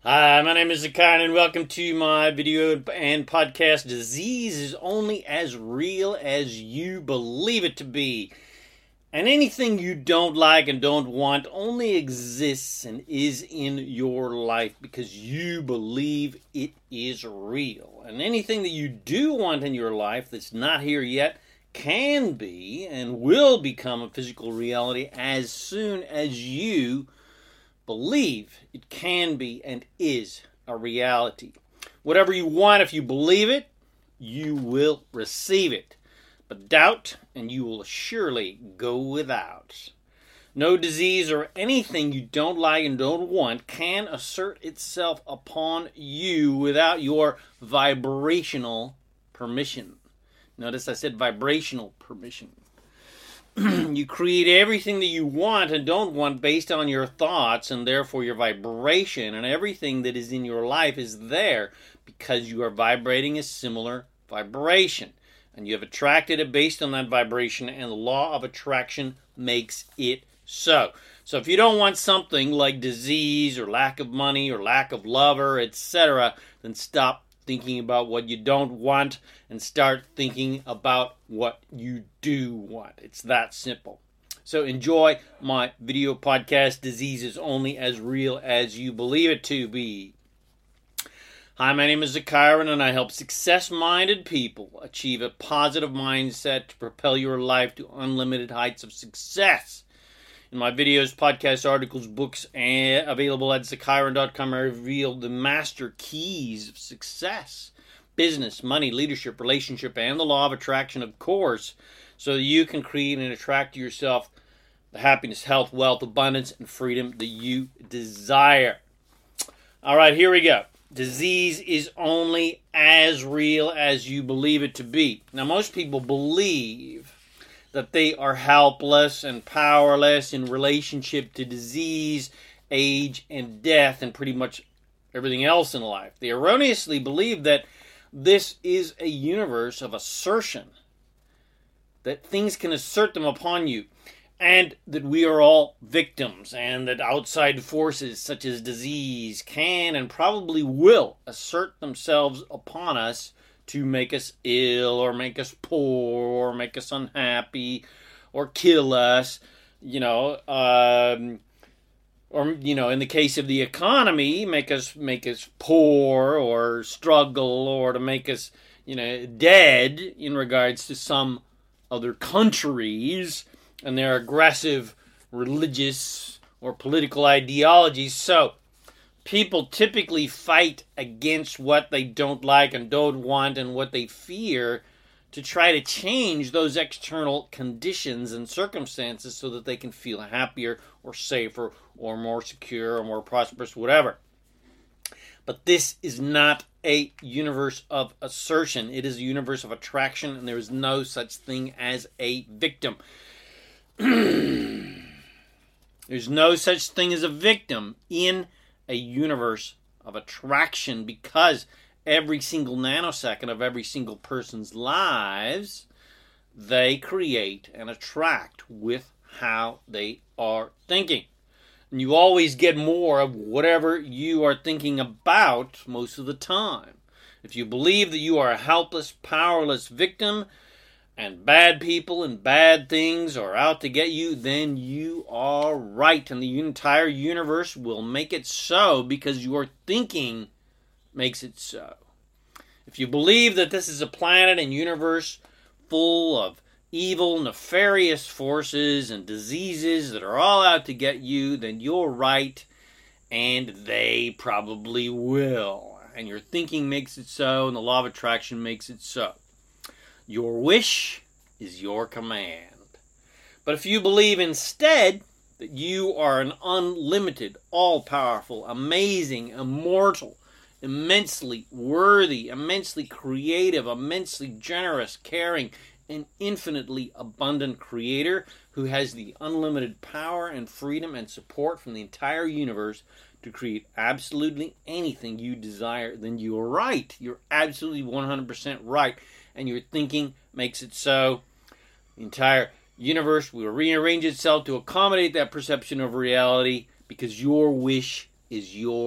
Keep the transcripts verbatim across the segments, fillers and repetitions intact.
Hi, my name is Zakar, and welcome to my video and podcast. Disease is only as real as you believe it to be. And anything you don't like and don't want only exists and is in your life because you believe it is real. And anything that you do want in your life that's not here yet can be and will become a physical reality as soon as you believe it can be and is a reality. Whatever you want, if you believe it, you will receive it. But doubt, and you will surely go without. No disease or anything you don't like and don't want can assert itself upon you without your vibrational permission. Notice I said vibrational permission. You create everything that you want and don't want based on your thoughts and therefore your vibration, and everything that is in your life is there because you are vibrating a similar vibration. And you have attracted it based on that vibration, and the law of attraction makes it so. So if you don't want something like disease or lack of money or lack of lover, et cetera, then stop thinking about what you don't want and start thinking about what you do want. It's that simple. So enjoy my video podcast, Disease is Only as Real as You Believe It to Be. Hi, my name is Zakar, and I help success-minded people achieve a positive mindset to propel your life to unlimited heights of success. In my videos, podcasts, articles, books, and available at zakairon dot com, I reveal the master keys of success. Business, money, leadership, relationship, and the law of attraction, of course, so that you can create and attract to yourself the happiness, health, wealth, abundance, and freedom that you desire. All right, here we go. Disease is only as real as you believe it to be. Now, most people believe that they are helpless and powerless in relationship to disease, age, and death, and pretty much everything else in life. They erroneously believe that this is a universe of assertion, that things can assert them upon you, and that we are all victims, and that outside forces such as disease can and probably will assert themselves upon us to make us ill, or make us poor, or make us unhappy, or kill us, you know, um, or, you know, in the case of the economy, make us make us poor, or struggle, or to make us, you know, dead in regards to some other countries and their aggressive religious or political ideologies. So, people typically fight against what they don't like and don't want and what they fear to try to change those external conditions and circumstances so that they can feel happier or safer or more secure or more prosperous, whatever. But this is not a universe of assertion. It is a universe of attraction, and there is no such thing as a victim. There's no such thing as a victim in a universe of attraction, because every single nanosecond of every single person's lives, they create and attract with how they are thinking. And you always get more of whatever you are thinking about most of the time. If you believe that you are a helpless, powerless victim, and bad people and bad things are out to get you, then you are right. And the entire universe will make it so because your thinking makes it so. If you believe that this is a planet and universe full of evil, nefarious forces and diseases that are all out to get you, then you're right, and they probably will. And your thinking makes it so, and the law of attraction makes it so. Your wish is your command. But if you believe instead that you are an unlimited, all-powerful, amazing, immortal, immensely worthy, immensely creative, immensely generous, caring, and infinitely abundant creator who has the unlimited power and freedom and support from the entire universe to create absolutely anything you desire, then you're right. You're absolutely one hundred percent right. And your thinking makes it so. The entire universe will rearrange itself to accommodate that perception of reality because your wish is your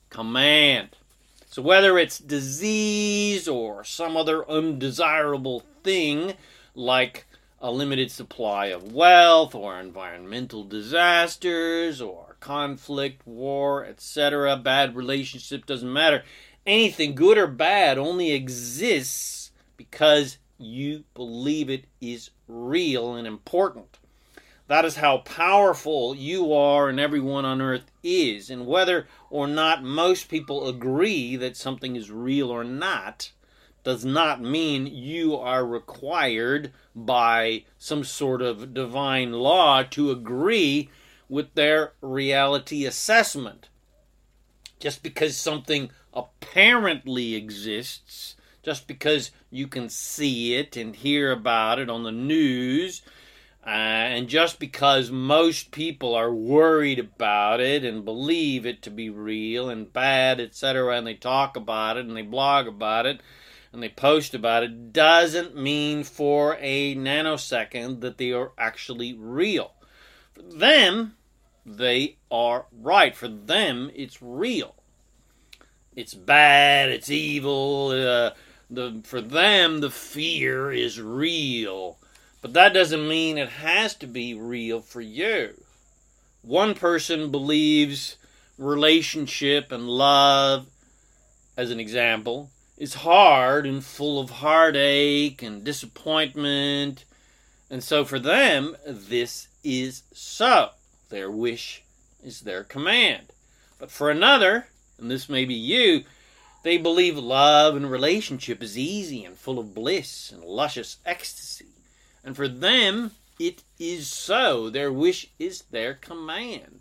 command. So whether it's disease or some other undesirable thing like a limited supply of wealth or environmental disasters or conflict, war, et cetera, bad relationship, doesn't matter. Anything, good or bad, only exists because you believe it is real and important. That is how powerful you are and everyone on earth is. And whether or not most people agree that something is real or not does not mean you are required by some sort of divine law to agree with their reality assessment. Just because something apparently exists, just because you can see it and hear about it on the news, Uh, and just because most people are worried about it and believe it to be real and bad, et cetera, and they talk about it and they blog about it and they post about it, doesn't mean for a nanosecond that they are actually real. For them, they are right. For them, it's real. It's bad, it's evil. Uh, the, for them, the fear is real. But that doesn't mean it has to be real for you. One person believes relationship and love, as an example, is hard and full of heartache and disappointment. And so for them, this is so. Their wish is their command. But for another, and this may be you, they believe love and relationship is easy and full of bliss and luscious ecstasy. And for them, it is so. Their wish is their command.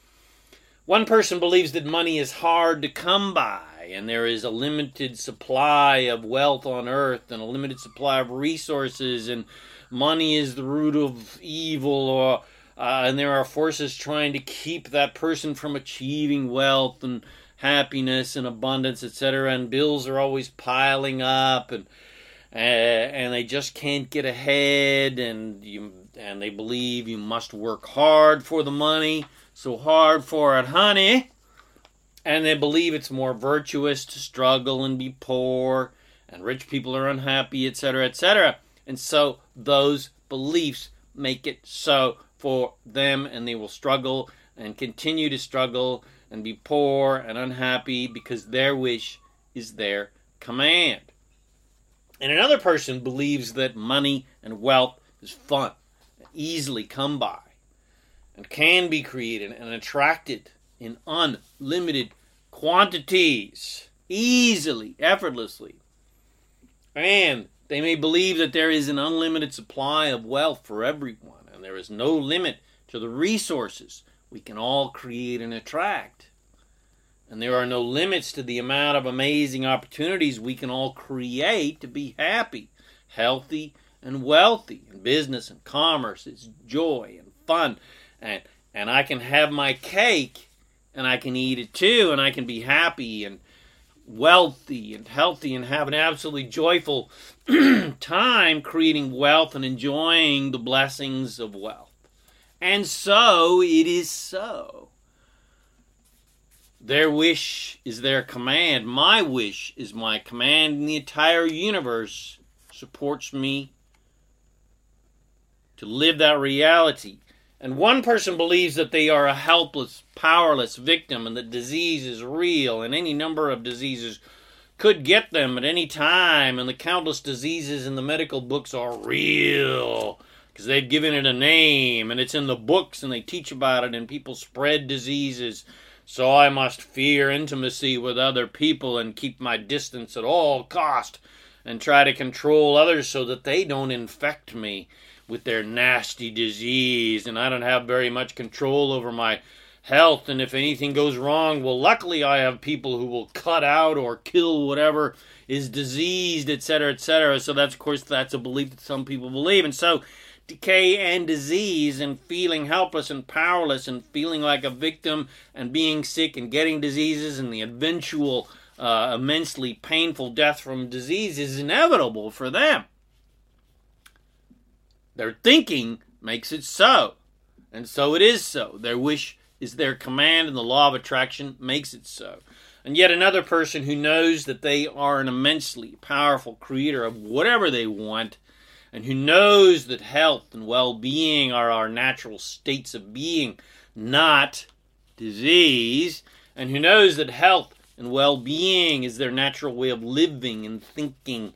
One person believes that money is hard to come by, and there is a limited supply of wealth on earth, and a limited supply of resources, and money is the root of evil, or uh, and there are forces trying to keep that person from achieving wealth and happiness and abundance, et cetera. And bills are always piling up, and Uh, and they just can't get ahead, and you and they believe you must work hard for the money, so hard for it, honey. And they believe it's more virtuous to struggle and be poor, and rich people are unhappy, et cetera, et cetera. And so those beliefs make it so for them, and they will struggle and continue to struggle and be poor and unhappy because their wish is their command. And another person believes that money and wealth is fun, easily come by, and can be created and attracted in unlimited quantities, easily, effortlessly. And they may believe that there is an unlimited supply of wealth for everyone, and there is no limit to the resources we can all create and attract. And there are no limits to the amount of amazing opportunities we can all create to be happy, healthy, and wealthy. In business and commerce, it's joy and fun. And, and I can have my cake, and I can eat it too, and I can be happy and wealthy and healthy and have an absolutely joyful time creating wealth and enjoying the blessings of wealth. And so it is so. Their wish is their command. My wish is my command, and the entire universe supports me to live that reality. And one person believes that they are a helpless, powerless victim, and that disease is real, and any number of diseases could get them at any time, and the countless diseases in the medical books are real, because they've given it a name, and it's in the books, and they teach about it, and people spread diseases. So I must fear intimacy with other people and keep my distance at all cost and try to control others so that they don't infect me with their nasty disease. And I don't have very much control over my health. And if anything goes wrong, well, luckily I have people who will cut out or kill whatever is diseased, et cetera, et cetera. So that's, of course, that's a belief that some people believe. And so decay and disease and feeling helpless and powerless and feeling like a victim and being sick and getting diseases and the eventual uh, immensely painful death from disease is inevitable for them. Their thinking makes it so, and so it is so. Their wish is their command, and the law of attraction makes it so. And yet another person who knows that they are an immensely powerful creator of whatever they want, and who knows that health and well-being are our natural states of being, not disease, and who knows that health and well-being is their natural way of living and thinking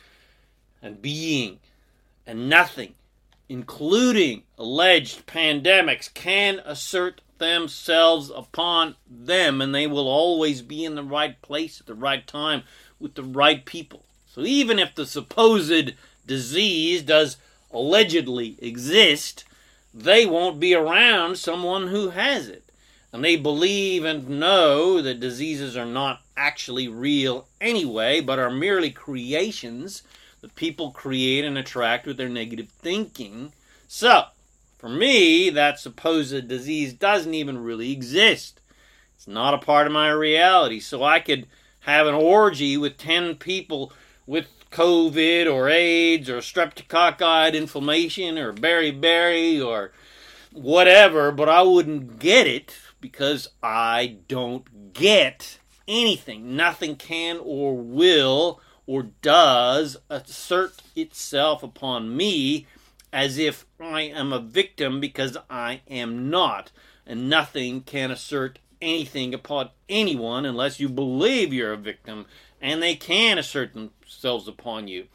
and being, and nothing, including alleged pandemics, can assert themselves upon them, and they will always be in the right place at the right time with the right people. So even if the supposed disease does allegedly exist, they won't be around someone who has it. And they believe and know that diseases are not actually real anyway, but are merely creations that people create and attract with their negative thinking. So, for me, that supposed disease doesn't even really exist. It's not a part of my reality. So I could have an orgy with ten people with COVID or AIDS or streptococci inflammation or beriberi or whatever, but I wouldn't get it because I don't get anything. Nothing can or will or does assert itself upon me as if I am a victim, because I am not. And nothing can assert anything upon anyone unless you believe you're a victim, and they can assert themselves upon you.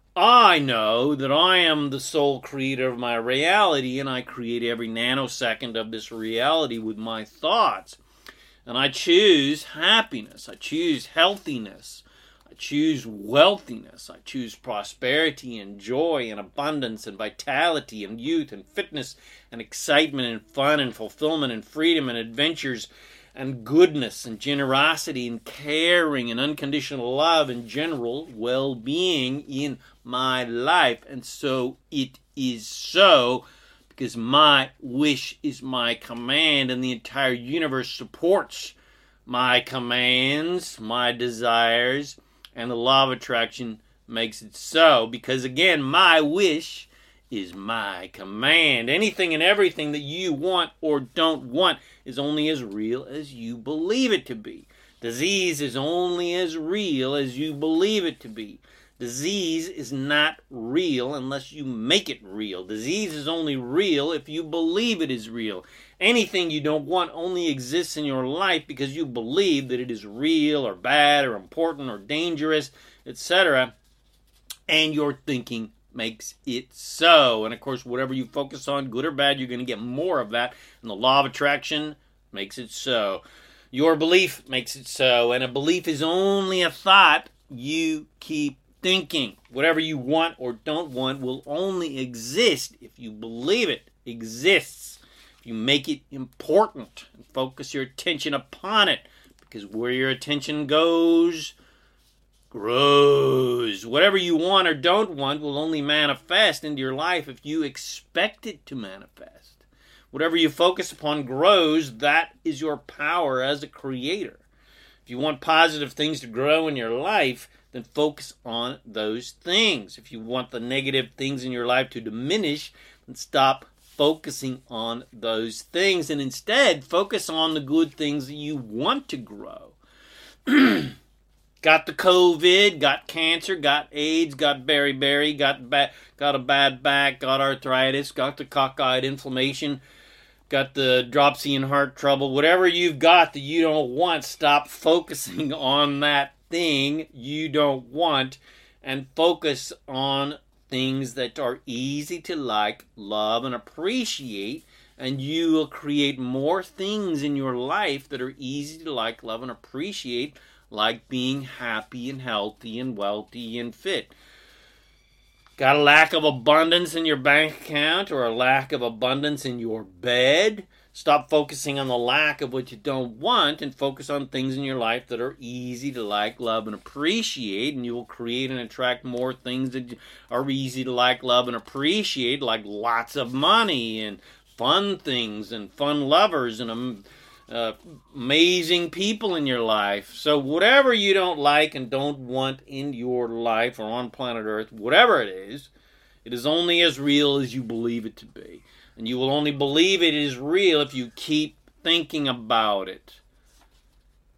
I know that I am the sole creator of my reality, and I create every nanosecond of this reality with my thoughts. And I choose happiness. I choose healthiness. I choose wealthiness. I choose prosperity and joy and abundance and vitality and youth and fitness and excitement and fun and fulfillment and freedom and adventures and goodness and generosity and caring and unconditional love and general well-being in my life. And so it is so, because my wish is my command, and the entire universe supports my commands, my desires, and the law of attraction makes it so, because again, my wish is my command. Anything and everything that you want or don't want is only as real as you believe it to be. Disease is only as real as you believe it to be. Disease is not real unless you make it real. Disease is only real if you believe it is real. Anything you don't want only exists in your life because you believe that it is real or bad or important or dangerous, et cetera. And your thinking makes it so. And of course, whatever you focus on, good or bad, you're going to get more of that. And the law of attraction makes it so. Your belief makes it so. And a belief is only a thought you keep thinking. Whatever you want or don't want will only exist if you believe it exists. If you make it important and focus your attention upon it. Because where your attention goes, grows. Whatever you want or don't want will only manifest into your life if you expect it to manifest. Whatever you focus upon grows. That is your power as a creator. If you want positive things to grow in your life, then focus on those things. If you want the negative things in your life to diminish, then stop focusing on those things and instead focus on the good things that you want to grow. Got the COVID, got cancer, got AIDS, got beriberi, got ba- got a bad back, got arthritis, got the cockeyed inflammation, got the dropsy and heart trouble. Whatever you've got that you don't want, stop focusing on that thing you don't want and focus on things that are easy to like, love, and appreciate, and you will create more things in your life that are easy to like, love, and appreciate, like being happy and healthy and wealthy and fit. Got a lack of abundance in your bank account or a lack of abundance in your bed? Stop focusing on the lack of what you don't want and focus on things in your life that are easy to like, love, and appreciate, and you will create and attract more things that are easy to like, love, and appreciate, like lots of money and fun things and fun lovers and um, uh, amazing people in your life. So whatever you don't like and don't want in your life or on planet Earth, whatever it is, it is only as real as you believe it to be. And you will only believe it is real if you keep thinking about it.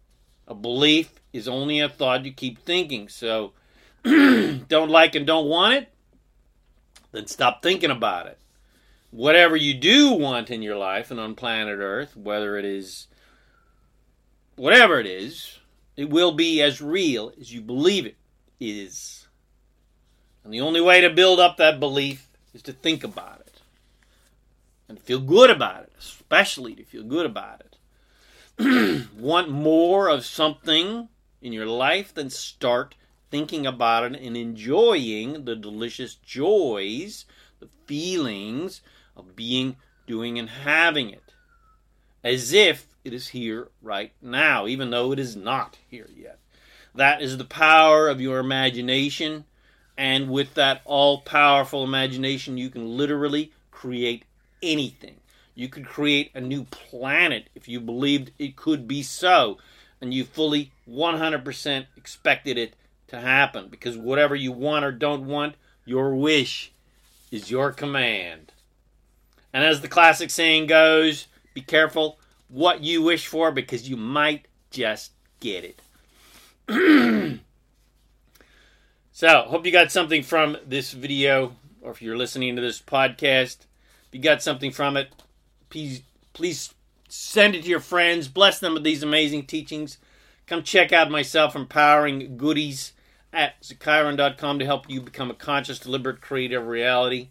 A belief is only a thought you keep thinking. So, don't like and don't want it? Then stop thinking about it. Whatever you do want in your life and on planet Earth, whether it is, whatever it is, it will be as real as you believe it is. And the only way to build up that belief is to think about it. And to feel good about it, especially to feel good about it. Want more of something in your life? Then start thinking about it and enjoying the delicious joys, the feelings of being, doing, and having it. As if it is here right now, even though it is not here yet. That is the power of your imagination. And with that all-powerful imagination, you can literally create anything. You could create a new planet if you believed it could be so. And you fully one hundred percent expected it to happen. Because whatever you want or don't want, your wish is your command. And as the classic saying goes, be careful what you wish for because you might just get it. So, hope you got something from this video, or if you're listening to this podcast, if you got something from it, please, please send it to your friends. Bless them with these amazing teachings. Come check out my self-empowering goodies at Zakairan dot com to help you become a conscious, deliberate, creative reality.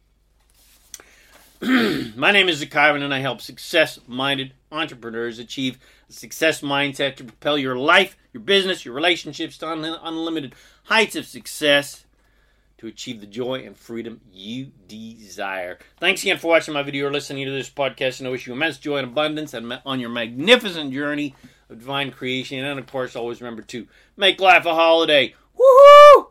My name is Zakairan, and I help success-minded entrepreneurs achieve a success mindset to propel your life, your business, your relationships to un- unlimited heights of success to achieve the joy and freedom you desire. Thanks again for watching my video or listening to this podcast, and I wish you immense joy and abundance and on your magnificent journey of divine creation. And, of course, always remember to make life a holiday. Woohoo!